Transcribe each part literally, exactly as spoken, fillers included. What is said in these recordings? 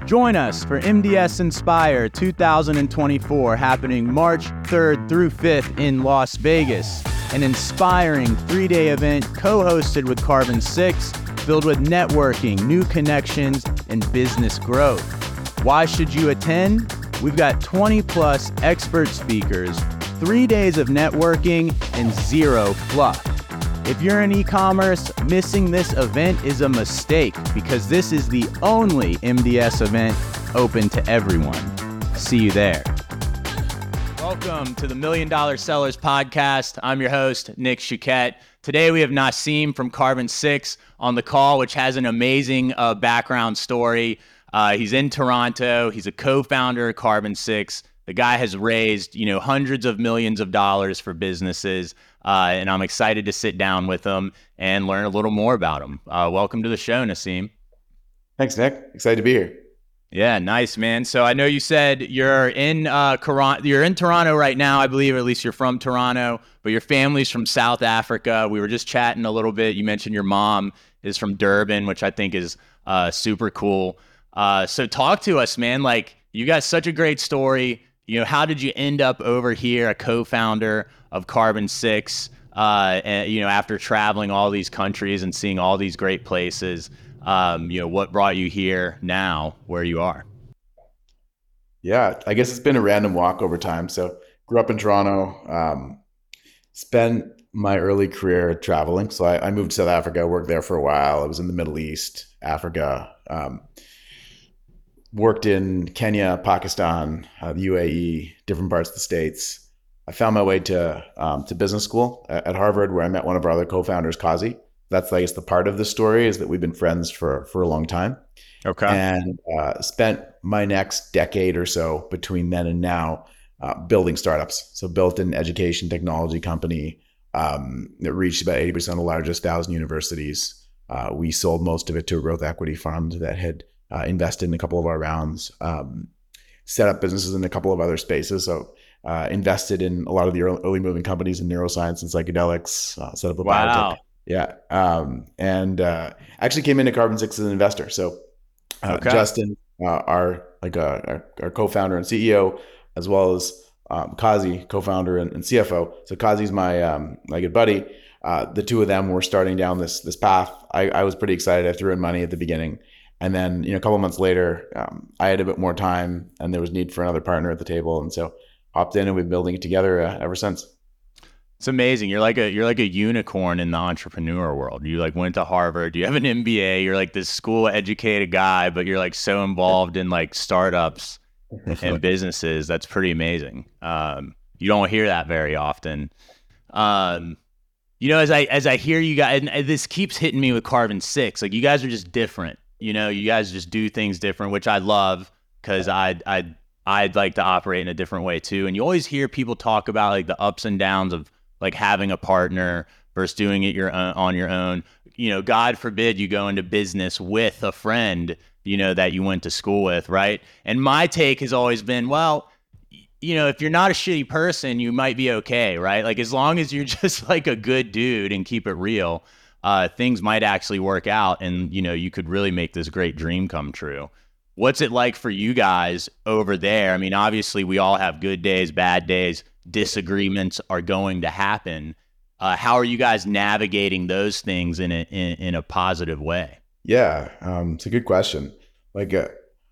Join us for M D S Inspire two thousand twenty-four, happening March third through fifth in Las Vegas. An inspiring three-day event co-hosted with Carbon six, filled with networking, new connections, and business growth. Why should you attend? We've got twenty plus expert speakers, three days of networking, and zero fluff. If you're in e-commerce, missing this event is a mistake because this is the only M D S event open to everyone. See you there. Welcome to the Million Dollar Sellers Podcast. I'm your host, Nick Choquette. Today we have Nassim from Carbon six on the call, which has an amazing uh, background story. Uh, he's in Toronto. He's a co-founder of Carbon six. The guy has raised, you know, hundreds of millions of dollars for businesses, uh, and I'm excited to sit down with him and learn a little more about him. Uh, welcome to the show, Nassim. Thanks, Nick. Excited to be here. Yeah, nice, man. So I know you said you're in uh, Toronto. You're in Toronto right now, I believe, or at least you're from Toronto, but your family's from South Africa. We were just chatting a little bit. You mentioned your mom is from Durban, which I think is uh, super cool. Uh, so talk to us, man. Like, you got such a great story. You know, how did you end up over here, a co-founder of Carbon six, uh, and, you know, after traveling all these countries and seeing all these great places? Um, you know, what brought you here now where you are? Yeah, I guess it's been a random walk over time. So grew up in Toronto, um, spent my early career traveling. So I, I moved to South Africa, worked there for a while. I was in the Middle East, Africa, um, worked in Kenya, Pakistan, uh, the U A E, different parts of the States. I found my way to um, to business school at, at Harvard, where I met one of our other co-founders, Kazi. That's, I guess, the part of the story is that we've been friends for, for a long time. Okay. And uh, spent my next decade or so between then and now uh, building startups. So built an education technology company um, that reached about eighty percent of the largest thousand universities. Uh, we sold most of it to a growth equity fund that had uh, invested in a couple of our rounds, um, set up businesses in a couple of other spaces. So uh, invested in a lot of the early, early moving companies in neuroscience and psychedelics, uh, set up a Wow. biotech. Yeah. Um, and uh, actually came into Carbon six as an investor. So uh, Okay. Justin, uh, our like uh, our, our co-founder and C E O, as well as um, Kazi, co-founder and, and C F O. So Kazi's my um, my good buddy. Uh, the two of them were starting down this this path. I, I was pretty excited. I threw in money at the beginning. And then, you know, a couple of months later, um, I had a bit more time and there was need for another partner at the table. And so hopped in and we've been building it together uh, ever since. It's amazing. You're like a you're like a unicorn in the entrepreneur world. You like went to Harvard. You have an M B A. You're like this school educated guy, but you're like so involved in like startups and businesses. That's pretty amazing. Um, you don't hear that very often. Um, you know, as I as I hear you guys, and this keeps hitting me with Carbon six. Like, you guys are just different. You know, you guys just do things different, which I love because I I I'd like to operate in a different way too. And you always hear people talk about like the ups and downs of like having a partner versus doing it your own, on your own. You know, God forbid you go into business with a friend, you know, that you went to school with, right? And my take has always been, well, you know, if you're not a shitty person, you might be okay, right? Like, as long as you're just like a good dude and keep it real, uh, things might actually work out and, you know, you could really make this great dream come true. What's it like for you guys over there? I mean, obviously we all have good days, bad days. Disagreements are going to happen. Uh, how are you guys navigating those things in a in, in a positive way? Yeah, um, it's a good question. Like, uh,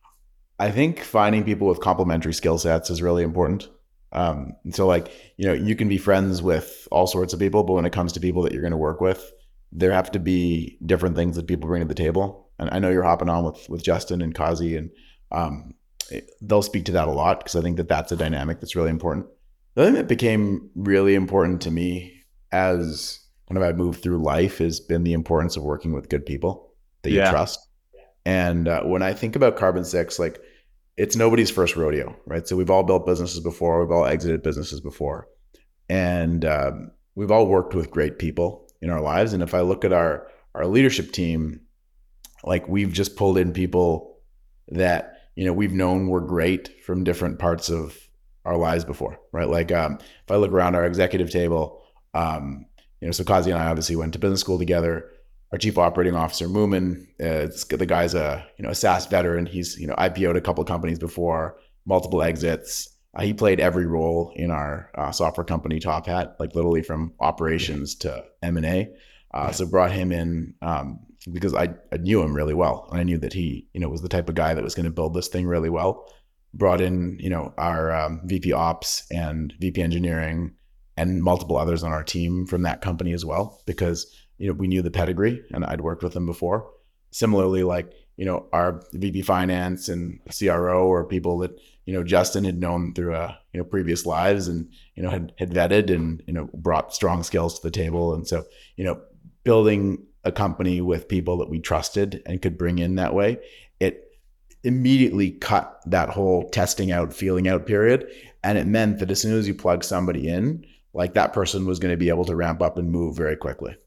I think finding people with complementary skill sets is really important. Um, and so, like, you know, you can be friends with all sorts of people, but when it comes to people that you're going to work with, there have to be different things that people bring to the table. And I know you're hopping on with with Justin and Kazi, and um, they'll speak to that a lot because I think that that's a dynamic that's really important. The other thing that became really important to me as kind of I moved through life has been the importance of working with good people that you Yeah. trust. And uh, when I think about Carbon six, like, it's nobody's first rodeo, right? So we've all built businesses before, we've all exited businesses before, and um, we've all worked with great people in our lives. And if I look at our our leadership team, like, we've just pulled in people that, you know, we've known were great from different parts of our lives before, right? Like, um, if I look around our executive table, um, you know, so Kazi and I obviously went to business school together. our chief operating officer, Moomin. Uh, it's, the guy's a you know a SaaS veteran. He's you know I P O'd a couple of companies before, multiple exits. Uh, he played every role in our uh, software company, Top Hat, like literally from operations to M and A. Uh, so brought him in um, because I, I knew him really well. And I knew that he, you know, was the type of guy that was going to build this thing really well. Brought in, you know, our um, V P Ops and V P Engineering and multiple others on our team from that company as well, because, you know, we knew the pedigree and I'd worked with them before. Similarly, like, you know, our V P Finance and C R O are people that, you know, Justin had known through uh, you know, previous lives and, you know, had, had vetted and, you know, brought strong skills to the table. And so, you know, building a company with people that we trusted and could bring in that way, it immediately cut that whole testing out, feeling out period. And it meant that as soon as you plug somebody in, like that person was going to be able to ramp up and move very quickly.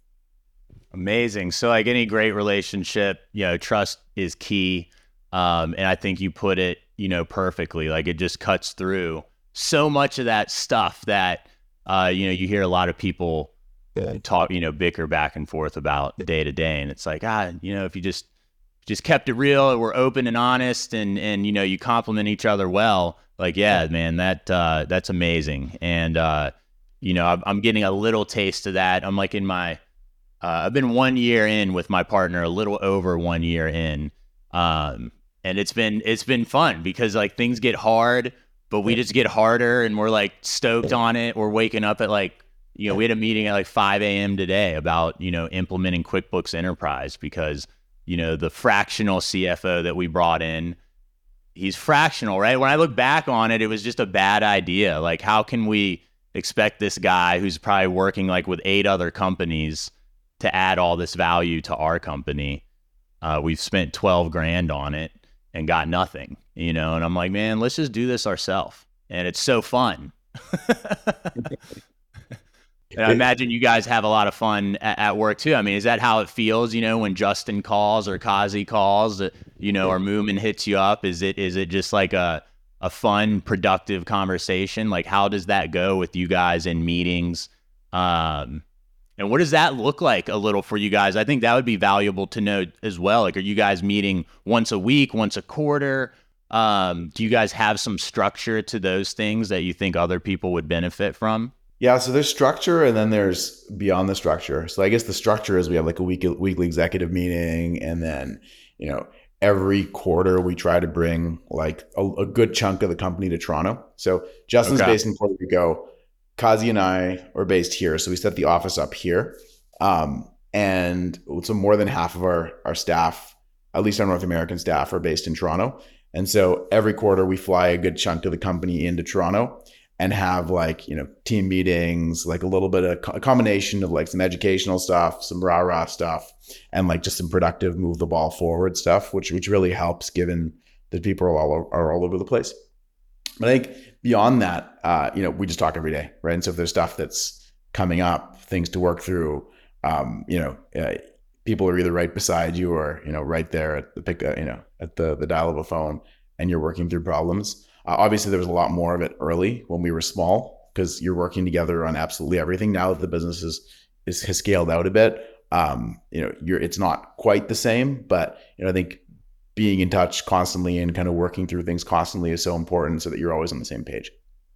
Amazing. So like any great relationship, you know, trust is key. Um, and I think you put it, you know, perfectly. Like it just cuts through so much of that stuff that, uh, you know, you hear a lot of people talk, you know, bicker back and forth about day to day. And it's like, ah, you know, if you just, just kept it real, we're open and honest and, and, you know, you compliment each other well, like, yeah, man, that, uh, that's amazing. And, uh, you know, I'm, I'm getting a little taste of that. I'm like in my, uh, I've been one year in with my partner, a little over one year in. Um, and it's been, it's been fun because like things get hard, but we just get harder and we're like stoked on it. We're waking up at like, you know, we had a meeting at like five a.m. today about, you know, implementing QuickBooks Enterprise because, you know, the fractional C F O that we brought in, he's fractional, right? When I look back on it, it was just a bad idea. Like, how can we expect this guy who's probably working like with eight other companies to add all this value to our company? Uh, we've spent twelve grand on it and got nothing, you know? And I'm like, man, let's just do this ourselves. And it's so fun. And I imagine you guys have a lot of fun at, at work too. I mean, is that how it feels, you know, when Justin calls or Kazi calls, you know, or Moomin hits you up? Is it is it just like a, a fun, productive conversation? Like, how does that go with you guys in meetings? Um, and what does that look like a little for you guys? I think that would be valuable to know as well. Like, are you guys meeting once a week, once a quarter? Um, do you guys have some structure to those things that you think other people would benefit from? Yeah, so there's structure and then there's beyond the structure. So I guess the structure is we have like a week, weekly executive meeting, and then, you know, every quarter we try to bring like a, a good chunk of the company to Toronto. So Justin's Okay. based in Puerto Rico. Kazi and I are based here. So we set the office up here. Um, and so more than half of our, our staff, at least our North American staff, are based in Toronto. And so every quarter we fly a good chunk of the company into Toronto and have like, you know, team meetings, like a little bit of a combination of like some educational stuff, some rah rah stuff, and like just some productive move the ball forward stuff, which which really helps given that people are all are all over the place. But I think beyond that, uh, you know, we just talk every day, right? And so if there's stuff that's coming up, things to work through, um, you know, uh, people are either right beside you or, you know, right there at the pick, uh, you know, at the the dial of a phone, and you're working through problems. Uh, obviously, there was a lot more of it early when we were small because you're working together on absolutely everything. Now that the business is, is has scaled out a bit, um, you know, you're it's not quite the same. But you know, I think being in touch constantly and kind of working through things constantly is so important, so that you're always on the same page.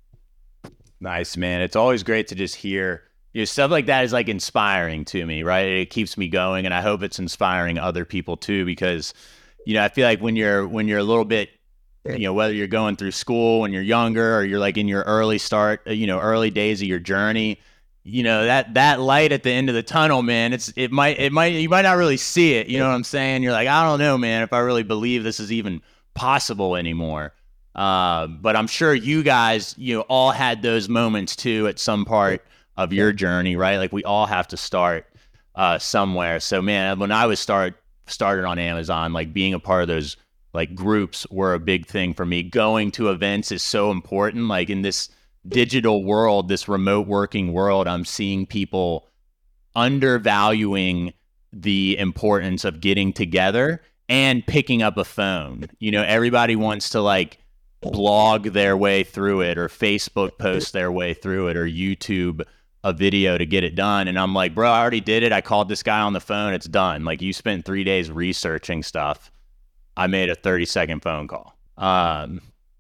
Nice, man. It's always great to just hear, you know, stuff like that is like inspiring to me, right? It keeps me going, and I hope it's inspiring other people too, because, you know, I feel like when you're when you're a little bit, you know, whether you're going through school when you're younger or you're like in your early start, you know, early days of your journey, you know, that that light at the end of the tunnel, man, it's it might it might you might not really see it. You know what I'm saying? You're like, I don't know, man, if I really believe this is even possible anymore. Uh, but I'm sure you guys, you know, all had those moments too at some part of your journey, right? Like we all have to start uh, somewhere. So, man, when I was start started on Amazon, like being a part of those like groups were a big thing for me. Going to events is so important. Like in this digital world, this remote working world, I'm seeing people undervaluing the importance of getting together and picking up a phone. You know, everybody wants to like blog their way through it or Facebook post their way through it or YouTube a video to get it done. And I'm like, bro, I already did it. I called this guy on the phone. It's done. Like, you spent three days researching stuff. I made a thirty second phone call. Um,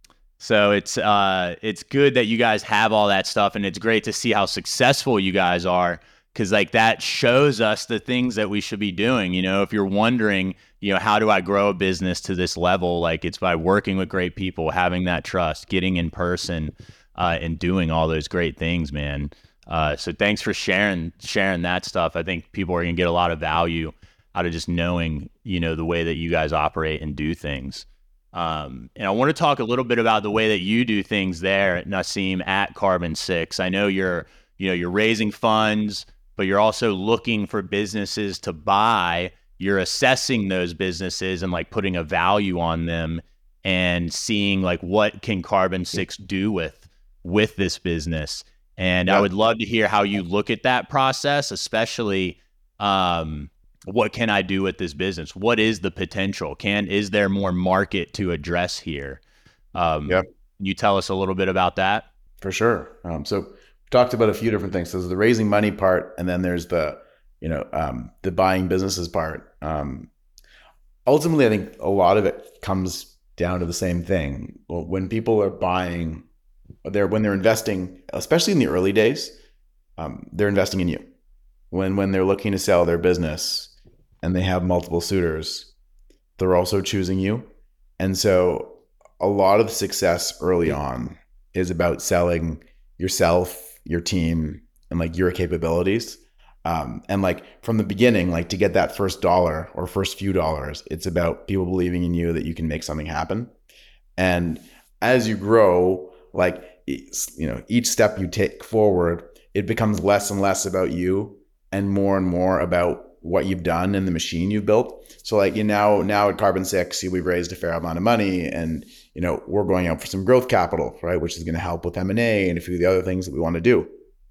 so it's uh, it's good that you guys have all that stuff, and it's great to see how successful you guys are, because like that shows us the things that we should be doing. You know, if you're wondering, you know, how do I grow a business to this level? Like, it's by working with great people, having that trust, getting in person, uh, and doing all those great things, man. Uh, so thanks for sharing sharing that stuff. I think people are gonna get a lot of value out of just knowing, you know, the way that you guys operate and do things. Um, and I want to talk a little bit about the way that you do things there at Nassim at Carbon Six. I know you're, you know, you're raising funds, but you're also looking for businesses to buy. You're assessing those businesses and like putting a value on them and seeing like what can Carbon Six do with with this business. And Yeah. I would love to hear how you look at that process, especially um, what can I do with this business? What is the potential? Can is there more market to address here? Um, Yeah. you tell us a little bit about that? For sure. Um, so we talked about a few different things. So there's the raising money part, and then there's the, you know, um, the buying businesses part. Um, ultimately, I think a lot of it comes down to the same thing. Well, when people are buying, they're when they're investing, especially in the early days, um, they're investing in you. When when they're looking to sell their business and they have multiple suitors, they're also choosing you. And so a lot of the success early on is about selling yourself, your team, and like your capabilities. Um, and like from the beginning, like to get that first dollar or first few dollars, it's about people believing in you that you can make something happen. And as you grow, like, you know, each step you take forward, it becomes less and less about you and more and more about what you've done and the machine you've built. So like, you know, now at Carbon Six, we've raised a fair amount of money, and, you know, we're going out for some growth capital, right? Which is going to help with M and A and a few of the other things that we want to do.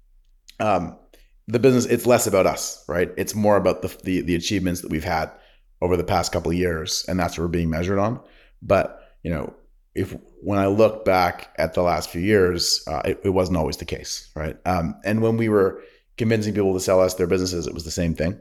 Um, the business, it's less about us, right? It's more about the, the, the achievements that we've had over the past couple of years. And that's what we're being measured on. But, you know, if, when I look back at the last few years, uh, it, it wasn't always the case, right? Um, and when we were convincing people to sell us their businesses, it was the same thing.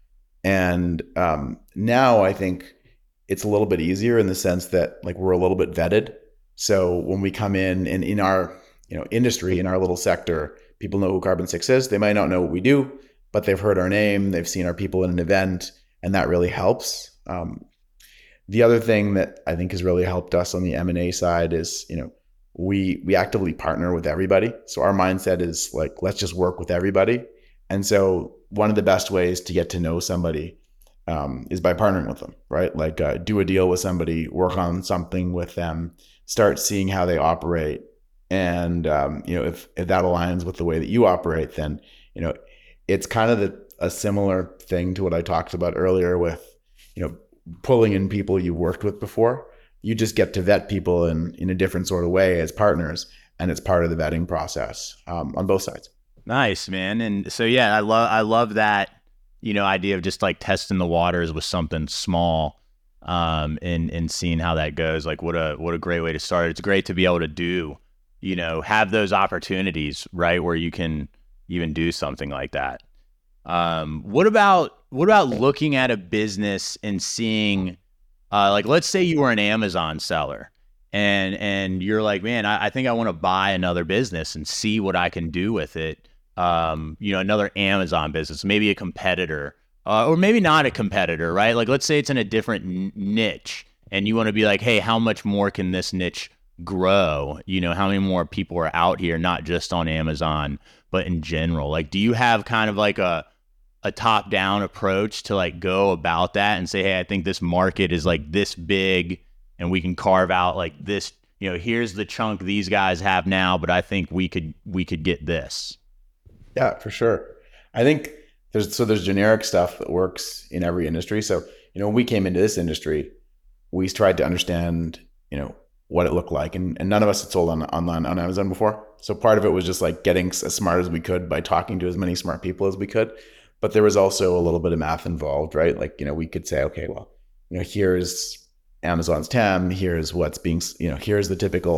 And um, now I think it's a little bit easier in the sense that like we're a little bit vetted. So when we come in and in our, you know, industry, in our little sector, people know who Carbon Six is. They might not know what we do, but they've heard our name, they've seen our people in an event, and that really helps. Um, the other thing that I think has really helped us on the M and A side is, you know, we we actively partner with everybody. So our mindset is like, let's just work with everybody. And so one of the best ways to get to know somebody um, is by partnering with them, right? Like uh, do a deal with somebody, work on something with them, start seeing how they operate. And, um, you know, if, if that aligns with the way that you operate, then, you know, it's kind of the, a similar thing to what I talked about earlier with, you know, pulling in people you worked with before. You just get to vet people in, in a different sort of way as partners. And it's part of the vetting process um, on both sides. Nice, man. And so, yeah, I love, I love that, you know, idea of just like testing the waters with something small, um, and, and seeing how that goes. Like what a, what a great way to start. It's great to be able to do, you know, have those opportunities, right, where you can even do something like that. Um, what about, what about looking at a business and seeing, uh, like, let's say you were an Amazon seller and, and you're like, man, I, I think I want to buy another business and see what I can do with it. Um, you know, another Amazon business, maybe a competitor, uh, or maybe not a competitor, right? Like, let's say it's in a different n- niche and you want to be like, hey, how much more can this niche grow? You know, how many more people are out here, not just on Amazon, but in general? Like, do you have kind of like a, a top down approach to like go about that and say, hey, I think this market is like this big and we can carve out like this, you know, here's the chunk these guys have now, but I think we could, we could get this. Yeah, for sure. I think there's, so there's generic stuff that works in every industry. So, you know, when we came into this industry, we tried to understand, you know, what it looked like. And, and none of us had sold on online on Amazon before. So part of it was just like getting as smart as we could by talking to as many smart people as we could. But there was also a little bit of math involved, right? Like, you know, we could say, okay, well, you know, here's Amazon's T A M, here's what's being, you know, here's the typical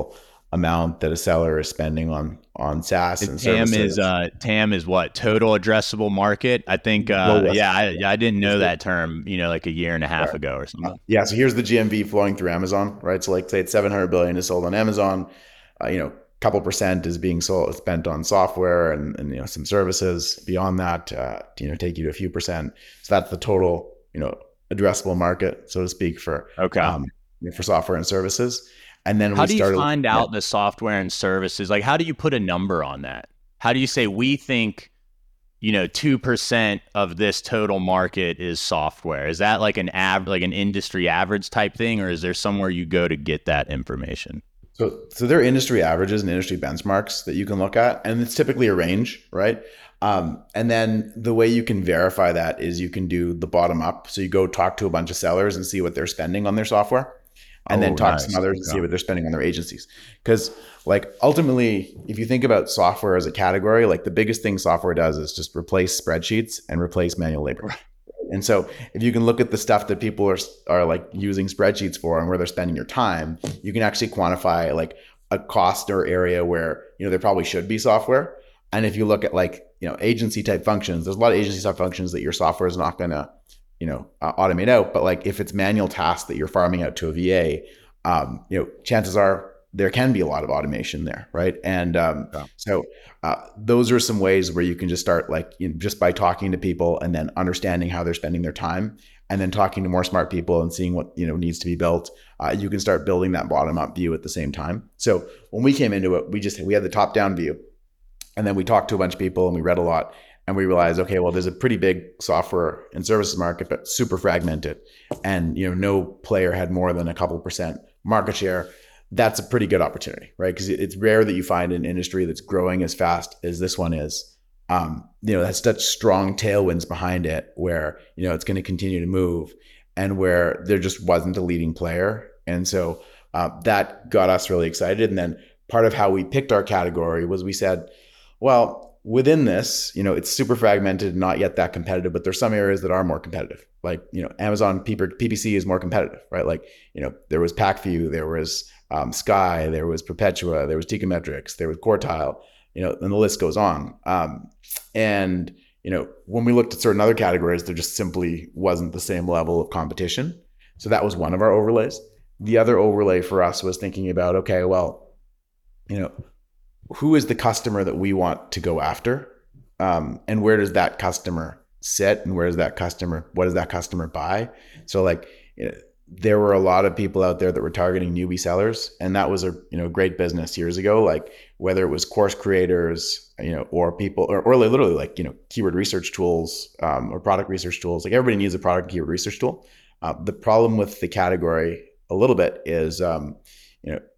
amount that a seller is spending on on SaaS The and T A M is services. uh T A M is what? Total addressable market. I think uh Well, yeah, I, yeah, I didn't is know the that term, you know, like a year and a half yeah. ago or Uh, something. yeah, so here's the G M V flowing through Amazon, right? So like say it's seven hundred billion is sold on Amazon, uh, you know, a couple percent is being sold spent on software and, and you know some services. Beyond that, uh, you know, take you to a few percent. So that's the total, you know, addressable market, so to speak, for Okay. um, for software and services. And then How we do you started find looking at out the software and services? Like, how do you put a number on that? How do you say we think, you know, two percent of this total market is software? Is that like an av- like an industry average type thing, or is there somewhere you go to get that information? So, so there are industry averages and industry benchmarks that you can look at, and it's typically a range, right? Um, and then the way you can verify that is you can do the bottom up. So you go talk to a bunch of sellers and see what they're spending on their software, and then Oh, talk to some nice. others and see Okay. what they're spending on their agencies. Because, like, ultimately, if you think about software as a category, like the biggest thing software does is just replace spreadsheets and replace manual labor. And so if you can look at the stuff that people are are like using spreadsheets for and where they're spending your time, you can actually quantify like a cost or area where, you know, there probably should be software. And if you look at like, you know, agency type functions, there's a lot of agency type functions that your software is not going to, you know, uh, automate out. But like if it's manual tasks that you're farming out to a V A, um, you know, chances are there can be a lot of automation there, right? And um, Yeah. so uh, those are some ways where you can just start like, you know, just by talking to people and then understanding how they're spending their time, and then talking to more smart people and seeing what, you know, needs to be built. Uh, you can start building that bottom up view at the same time. So when we came into it, we just we had the top down view, and then we talked to a bunch of people and we read a lot, and we realized, okay, well, there's a pretty big software and services market, but super fragmented, and you know, no player had more than a couple percent market share. That's a pretty good opportunity, right? Because it's rare that you find an industry that's growing as fast as this one is. Um, you know, that's such strong tailwinds behind it, where you know it's going to continue to move, and where there just wasn't a leading player, and so uh, that got us really excited. And then part of how we picked our category was we said, well, within this, you know, it's super fragmented, not yet that competitive, but there's some areas that are more competitive. Like, you know, Amazon P P C is more competitive, right? Like, you know, there was PackView, there was um, Sky, there was Perpetua, there was Teikametrics, there was Quartile, you know, and the list goes on. Um, and, you know, when we looked at certain other categories, there just simply wasn't the same level of competition. So that was one of our overlays. The other overlay for us was thinking about, okay, well, you know, who is the customer that we want to go after, um, and where does that customer sit, and where does that customer, what does that customer buy? So like, you know, there were a lot of people out there that were targeting newbie sellers, and that was a, you know, great business years ago. Like whether it was course creators, you know, or people, or, or literally like, you know, keyword research tools, um, or product research tools. Like everybody needs a product keyword research tool. Uh, the problem with the category a little bit is, um, you know,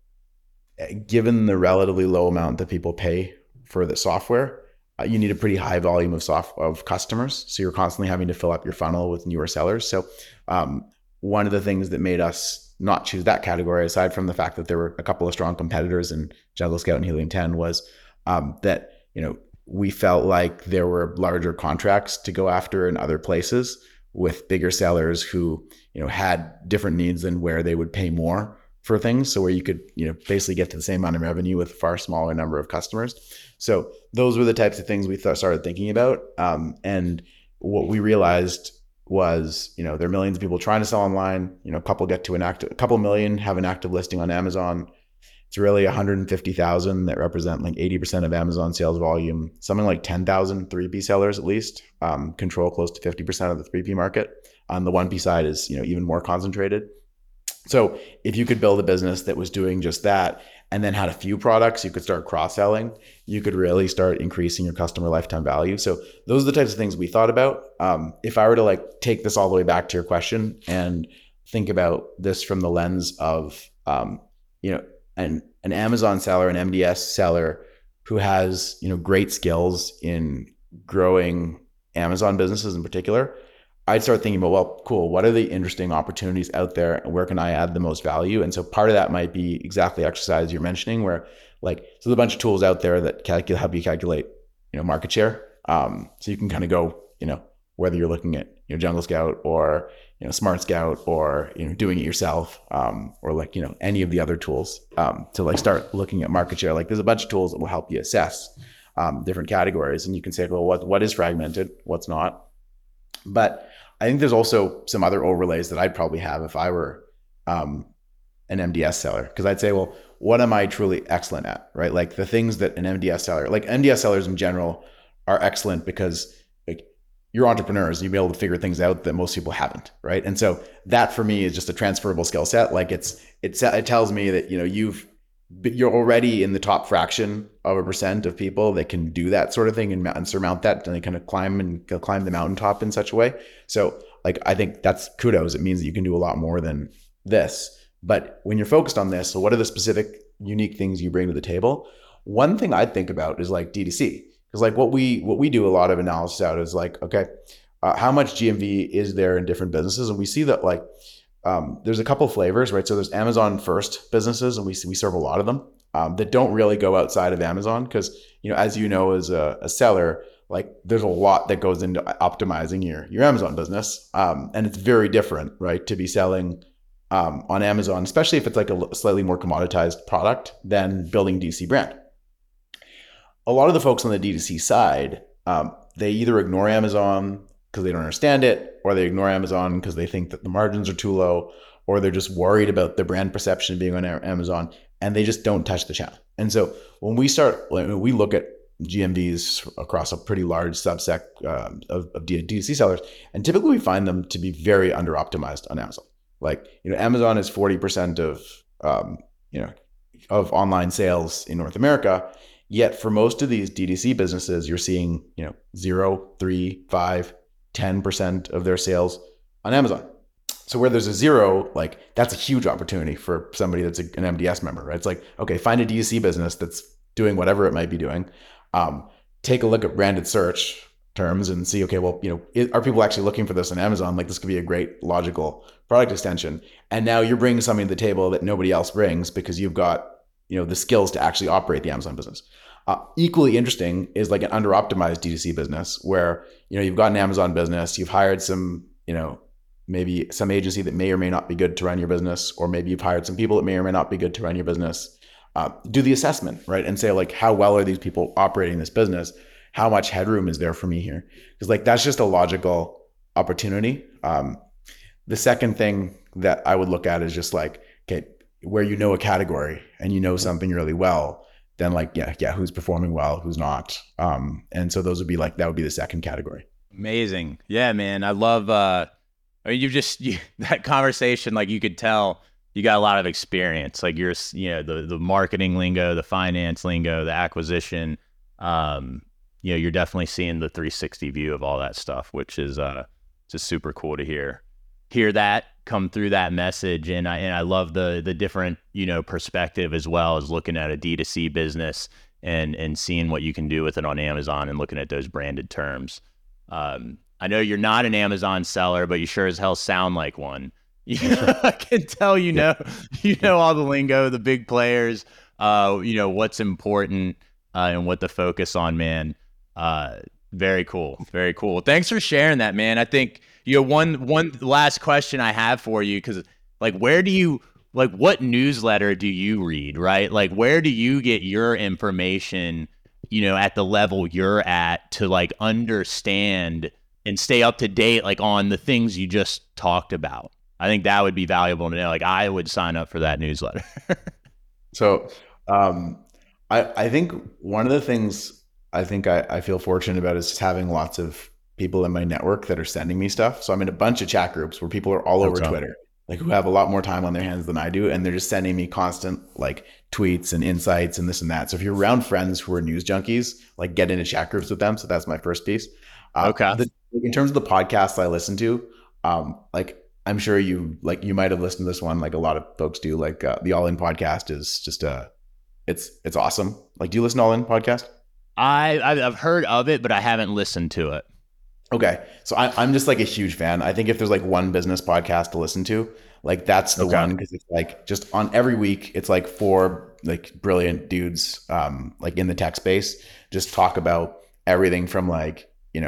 given the relatively low amount that people pay for the software, uh, you need a pretty high volume of soft of customers. So you're constantly having to fill up your funnel with newer sellers. So um, one of the things that made us not choose that category, aside from the fact that there were a couple of strong competitors in Jungle Scout and Helium ten, was um, that, you know, we felt like there were larger contracts to go after in other places with bigger sellers who, you know, had different needs and where they would pay more for things. So where you could, you know, basically get to the same amount of revenue with a far smaller number of customers. So those were the types of things we th- started thinking about. Um, and what we realized was, you know, there are millions of people trying to sell online. You know, a couple get to an active, a couple million have an active listing on Amazon. It's really one hundred fifty thousand that represent like eighty percent of Amazon sales volume. Something like ten thousand three P sellers at least um, control close to fifty percent of the three P market. On the one P side is, you know, even more concentrated. So if you could build a business that was doing just that, and then had a few products you could start cross-selling, you could really start increasing your customer lifetime value. So those are the types of things we thought about. Um, if I were to like take this all the way back to your question and think about this from the lens of, um, you know, an, an Amazon seller, an M D S seller who has, you know, great skills in growing Amazon businesses in particular, I'd start thinking about, well, cool, what are the interesting opportunities out there and where can I add the most value? And so part of that might be exactly exercise you're mentioning, where like, so there's a bunch of tools out there that calculate, help you calculate, you know, market share. Um, so you can kind of go, you know, whether you're looking at, you know, Jungle Scout or, you know, Smart Scout or, you know, doing it yourself, um, or like, you know, any of the other tools, um, to like start looking at market share. Like there's a bunch of tools that will help you assess, um, different categories, and you can say, well, what, what is fragmented, what's not. But I think there's also some other overlays that I'd probably have if I were, um, an M D S seller. Cause I'd say, well, what am I truly excellent at, right? Like the things that an M D S seller, like M D S sellers in general are excellent because like you're entrepreneurs and you'll be able to figure things out that most people haven't, right? And so that for me is just a transferable skill set. Like it's, it's, it tells me that, you know, you've, you're already in the top fraction of a percent of people that can do that sort of thing and, and surmount that, and they kind of climb and climb the mountaintop in such a way. So like, I think that's kudos. It means that you can do a lot more than this. But when you're focused on this, so what are the specific unique things you bring to the table? One thing I'd think about is like D T C. Because like what we what we do a lot of analysis out is like, okay, uh, how much G M V is there in different businesses? And we see that like um, there's a couple of flavors, right? So there's Amazon first businesses, and we we serve a lot of them um, that don't really go outside of Amazon because, you know, as you know, as a, a seller, like there's a lot that goes into optimizing your your Amazon business, um, and it's very different, right, to be selling Um, on Amazon, especially if it's like a slightly more commoditized product than building D C brand. A lot of the folks on the D two C side, um, they either ignore Amazon because they don't understand it, or they ignore Amazon because they think that the margins are too low, or they're just worried about the brand perception being on Amazon, and they just don't touch the channel. And so when we start, when we look at G M Vs across a pretty large subset uh, of, of D two C sellers, and typically we find them to be very under optimized on Amazon. Like, you know, Amazon is forty percent of, um, you know, of online sales in North America. Yet for most of these D two C businesses, you're seeing, you know, zero, three, five, ten percent of their sales on Amazon. So where there's a zero, like that's a huge opportunity for somebody that's a, an M D S member, right? It's like, okay, find a D two C business that's doing whatever it might be doing. Um, take a look at branded search terms and see, okay, well, you know, it, are people actually looking for this on Amazon? Like this could be a great logical product extension. And now you're bringing something to the table that nobody else brings because you've got, you know, the skills to actually operate the Amazon business. Uh, equally interesting is like an under-optimized D two C business where, you know, you've got an Amazon business, you've hired some, you know, maybe some agency that may or may not be good to run your business, or maybe you've hired some people that may or may not be good to run your business. Uh, do the assessment, right? And say like, how well are these people operating this business? How much headroom is there for me here? Because like, that's just a logical opportunity. Um, the second thing that I would look at is just like, okay, where you know a category and you know something really well, then like, yeah, yeah, who's performing well, who's not. Um, and so those would be like, that would be the second category. Amazing. Yeah, man. I love, uh, I mean, you've just, you, that conversation, like you could tell you got a lot of experience. Like you're, you know, the, the marketing lingo, the finance lingo, the acquisition, um, you know, you're definitely seeing the three sixty view of all that stuff, which is uh, just super cool to hear. Hear that come through that message, and I and I love the the different, you know, perspective as well as looking at a D two C business and and seeing what you can do with it on Amazon and looking at those branded terms. Um, I know you're not an Amazon seller, but you sure as hell sound like one. I can tell you know you know all the lingo, the big players, uh, you know what's important uh, and what to focus on, man. Uh, very cool. Very cool. Thanks for sharing that, man. I think, you know, one, one last question I have for you, cause like, where do you, like, what newsletter do you read, right? Like, where do you get your information, you know, at the level you're at to like understand and stay up to date, like on the things you just talked about? I think that would be valuable to know. Like I would sign up for that newsletter. So, um, I, I think one of the things I think I, I feel fortunate about is just having lots of people in my network that are sending me stuff. So I'm in a bunch of chat groups where people are all over Okay. Twitter, like who have a lot more time on their hands than I do. And they're just sending me constant like tweets and insights and this and that. So if you're around friends who are news junkies, like get into chat groups with them. So that's my first piece. Uh, Okay. The, in terms of the podcasts I listen to, um, like I'm sure you like you might have listened to this one, like a lot of folks do. Like uh, the All In podcast is just a, it's it's awesome. Like, do you listen to All In podcast? I I've heard of it, but I haven't listened to it. Okay. So I, I'm just like a huge fan. I think if there's like one business podcast to listen to, like that's the Okay. one, because it's like just on every week, it's like four like brilliant dudes, um, like in the tech space, just talk about everything from like, you know,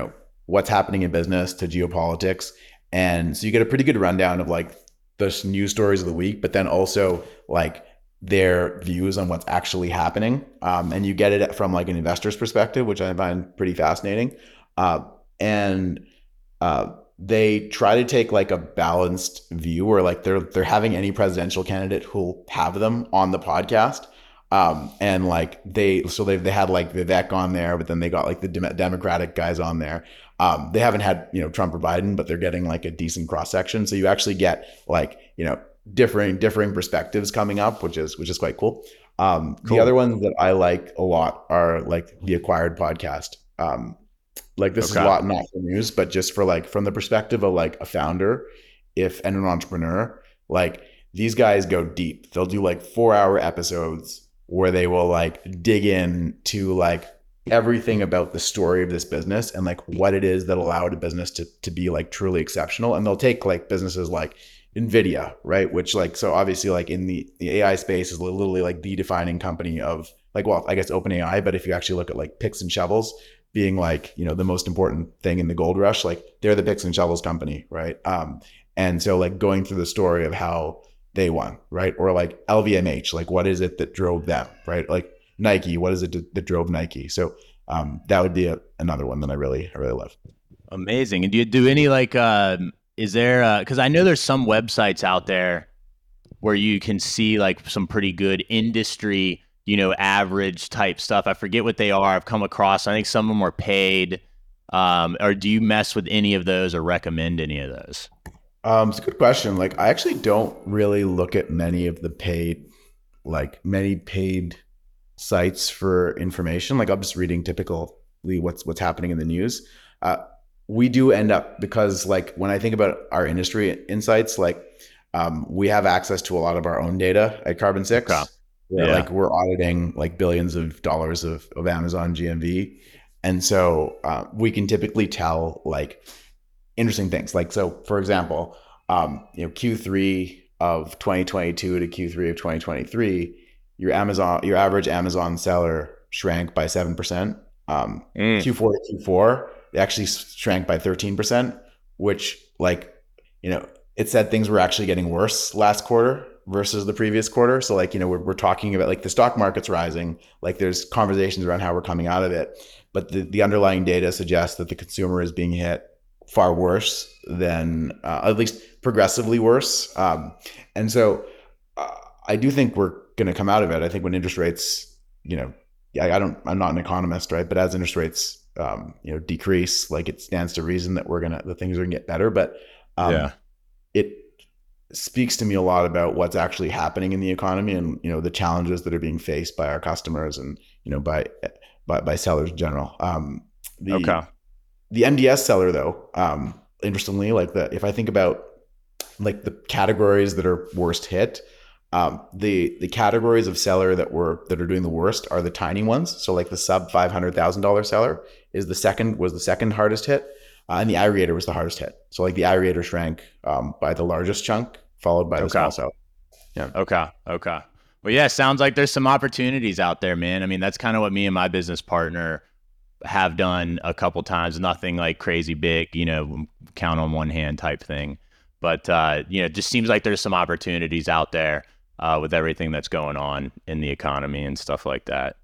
what's happening in business to geopolitics. And so you get a pretty good rundown of like the news stories of the week, but then also like their views on what's actually happening. Um, and you get it from like an investor's perspective, which I find pretty fascinating. Uh, and uh, they try to take like a balanced view, or like they're they're having any presidential candidate who'll have them on the podcast. Um, and like they, so they they had like Vivek on there, but then they got like the Dem- Democratic guys on there. Um, they haven't had, you know, Trump or Biden, but they're getting like a decent cross section. So you actually get like, you know, differing differing perspectives coming up, which is which is quite cool. Um, cool. The other ones that I like a lot are like the Acquired podcast. Um, like this okay. is a lot not for news, but just for like from the perspective of like a founder, if and an entrepreneur, like these guys go deep. They'll do like four hour episodes where they will like dig in to like everything about the story of this business and like what it is that allowed a business to to be like truly exceptional. And they'll take like businesses like NVIDIA, right? Which like, so obviously like in the, the A I space is literally like the defining company of like, well, I guess OpenAI, but if you actually look at like picks and shovels being like, you know, the most important thing in the gold rush, like they're the picks and shovels company, right? Um, and so like going through the story of how they won, right? Or like L V M H, like what is it that drove them, right? Like Nike, what is it that drove Nike? So um, that would be a, another one that I really, I really love. Amazing. And do you do any like, uh, is there, because I know there's some websites out there where you can see like some pretty good industry, you know, average type stuff. I forget what they are. I've come across, I think some of them are paid. Um, or do you mess with any of those or recommend any of those? Um, it's a good question. Like, I actually don't really look at many of the paid, like many paid sites for information. Like I'm just reading typically what's, what's happening in the news. Uh, we do end up, because like when I think about our industry insights, like um, we have access to a lot of our own data at Carbon six. Okay. Yeah. Like we're auditing like billions of dollars of, of Amazon G M V. And so uh, we can typically tell like interesting things. Like, so for example, um, you know, Q three of twenty twenty-two to Q three of twenty twenty-three, your Amazon, your average Amazon seller shrank by seven percent. Um, mm. Q four to Q four, they actually shrank by thirteen percent, which like, you know, it said things were actually getting worse last quarter versus the previous quarter. So like, you know, we're, we're talking about like the stock market's rising, like there's conversations around how we're coming out of it, but the, the underlying data suggests that the consumer is being hit far worse than, uh, at least progressively worse. Um, and so uh, I do think we're going to come out of it. I think when interest rates, you know, I, I don't, I'm not an economist, right? But as interest rates, um, you know, decrease, like it stands to reason that we're going to, the things are going to get better. But um, yeah. it speaks to me a lot about what's actually happening in the economy and, you know, the challenges that are being faced by our customers and, you know, by, by, by sellers in general. Um, the, okay. The M D S seller though, um, interestingly, like the, if I think about like the categories that are worst hit, um, the, the categories of seller that were, that are doing the worst are the tiny ones. So like the sub five hundred thousand dollars seller is the second, was the second hardest hit. Uh, and the aggregator was the hardest hit. So like the aggregator shrank um, by the largest chunk, followed by the okay. small seller. Yeah. Okay. Okay. Well, yeah, sounds like there's some opportunities out there, man. I mean, that's kind of what me and my business partner have done a couple times. Nothing like crazy big, you know, count on one hand type thing. But, uh, you know, it just seems like there's some opportunities out there uh, with everything that's going on in the economy and stuff like that.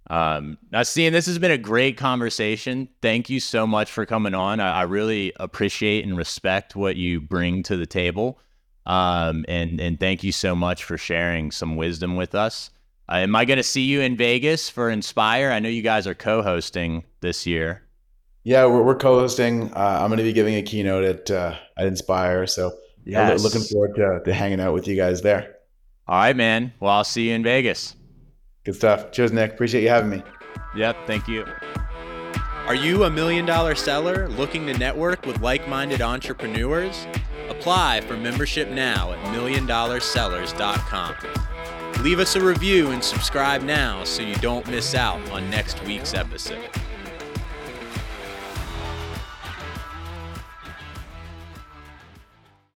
Um, now, Cian, this has been a great conversation. Thank you so much for coming on. I, I really appreciate and respect what you bring to the table. Um, and, and thank you so much for sharing some wisdom with us. Uh, am I going to see you in Vegas for Inspire? I know you guys are co-hosting this year. Yeah, we're, we're co-hosting. Uh, I'm going to be giving a keynote at, uh, at Inspire. So yeah, yes. looking forward to, to hanging out with you guys there. All right, man. Well, I'll see you in Vegas. Good stuff. Cheers, Nick. Appreciate you having me. Yep. Thank you. Are you a million dollar seller looking to network with like-minded entrepreneurs? Apply for membership now at million dollar sellers dot com. Leave us a review and subscribe now so you don't miss out on next week's episode.